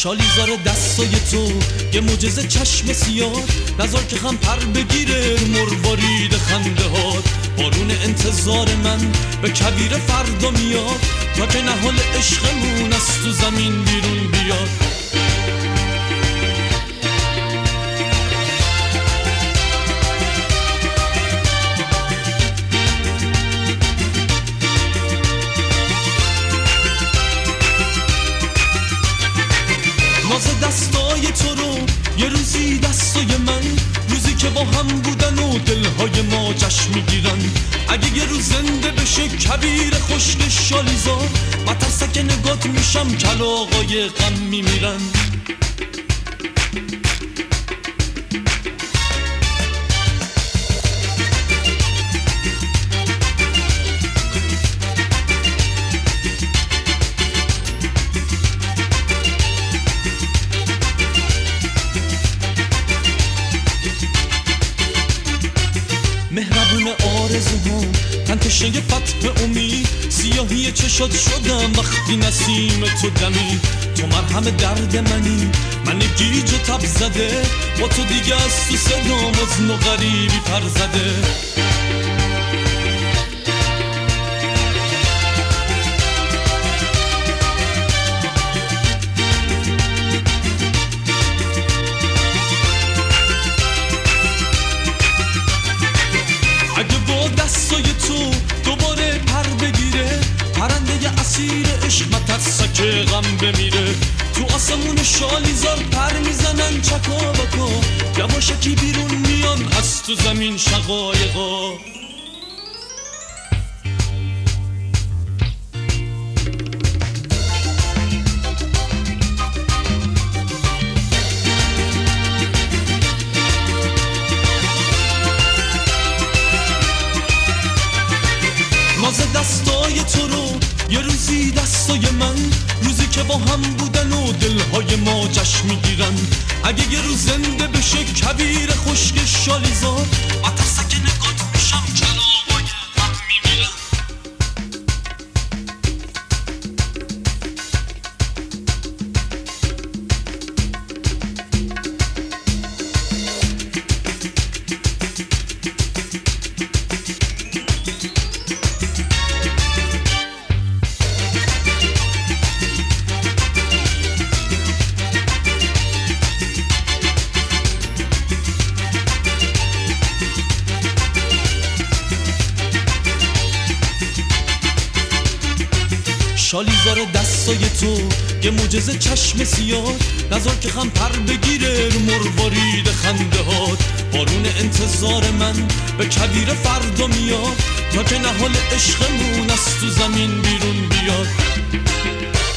شالیزار دستای تو یه معجزه چشم سیاه، نذار که خم پر بگیره مروارید خنده هات. بارون انتظار من به کبیر فردا میاد، تا که نهال عشقمون از تو زمین بیرون بیاد. ناز دستای تو رو یه روزی دستای من، روزی که با هم بودن و دلهای ما جشن میگیرن. اگه یه روز زنده بشه کبیر خشک شالیزار، من ترسک نگات میشم کلاغای غم میمیرن. مهربون آرزوهام تن تشنه فتح امید، سیاهی چشات شدم وقتی نسیم تو دمی. تو مرهم درد منی، من گیج و تب زده، با تو دیگه از تو صدام حزن و غریبی پر زده. اگه با دستای تو دوباره پر بگیره، پرنده اسیر عشق مترسک غم بمیره. تو آسمون شالیزار پر میزنن چکا بکا، یواشکی بیرون میان از تو زمین شقایقا. ناز دستای تو رو یه روزی دستای من، روزی که با هم بودن و دلهای ما جشن میگیرن. اگه یه روز زنده بشه کبیر خشک شالیزار، من ترسک نگات میشم کلاغای غم میمیرن. شالیزار دستای تو یه معجزه چشم سیاه، نذار که خم پر بگیره رو مروارید خنده هات. بارون انتظار من به کبیر فردا میاد، تا که نهال عشقمون از تو زمین بیرون بیاد.